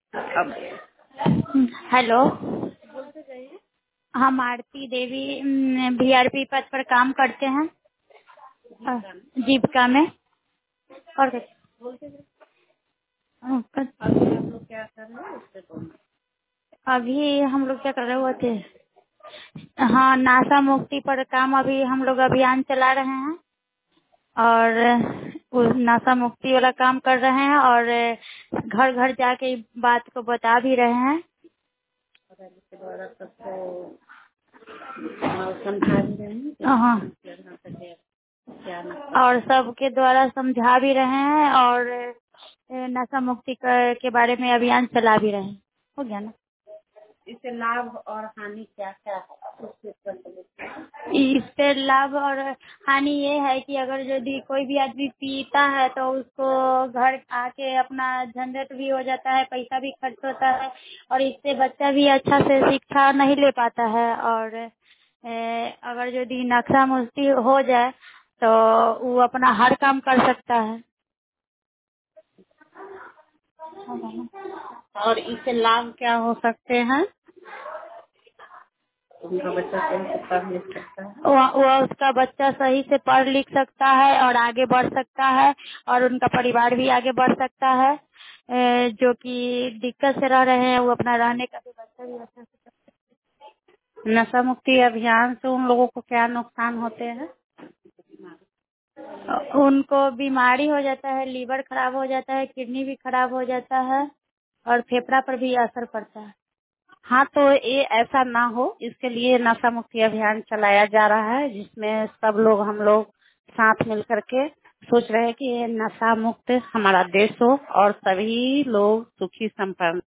अब हेलो। हम आरती देवी VRP पद पर काम करते हैं अ, जीविका में। और अभी आप लोग क्या कर रहे हैं उससे बोलना। अभी हम लोग क्या कर रहे हुए थे? हाँ, नासा मुक्ति पर काम अभी हम लोग अभियान चला रहे हैं और उस नासा मुक्ति वाला काम कर रहे हैं और घर घर जाके बात को बता भी रहे हैं। और अभी के द्वारा सबको समझा भी रहे हैं कि हाँ, यहाँ तक क्या नक्शा और सबके द्वारा समझा भी रहे हैं और नशा मुक्ति के बारे में अभियान चला भी रहे हैं। हो गया ना? इससे लाभ और हानि क्या क्या है उसके ऊपर इससे लाभ और हानि ये है कि अगर यदि कोई भी आदमी पीता है तो उसको घर आके अपना झंझट भी हो जाता है, पैसा भी खर्च होता है और इससे बच्चा भी अच्छा से शिक्षा नहीं ले पाता है। और अगर यदि नशा मुक्ति हो जाए तो वो अपना हर काम कर सकता है। और इससे लाभ क्या हो सकते हैं। उनका बच्चा सही से पढ़ लिख सकता है। वो उसका बच्चा सही से पढ़ लिख सकता है और आगे बढ़ सकता है और उनका परिवार भी आगे बढ़ सकता है। जो कि दिक्कत से रह रहे हैं वो अपना रहने का व्यवस्था भी अच्छा से नशा मुक्ति अभियान से उन लोगों को क्या नुकसान होते हैं। उनको बीमारी हो जाता है, लीवर खराब हो जाता है, किडनी भी खराब हो जाता है और फेफड़ा पर भी असर पड़ता है। हाँ, तो ये ऐसा ना हो इसके लिए नशा मुक्ति अभियान चलाया जा रहा है जिसमें सब लोग हम लोग साथ मिल करके सोच रहे हैं कि ये नशा मुक्त हमारा देश हो और सभी लोग सुखी संपन्न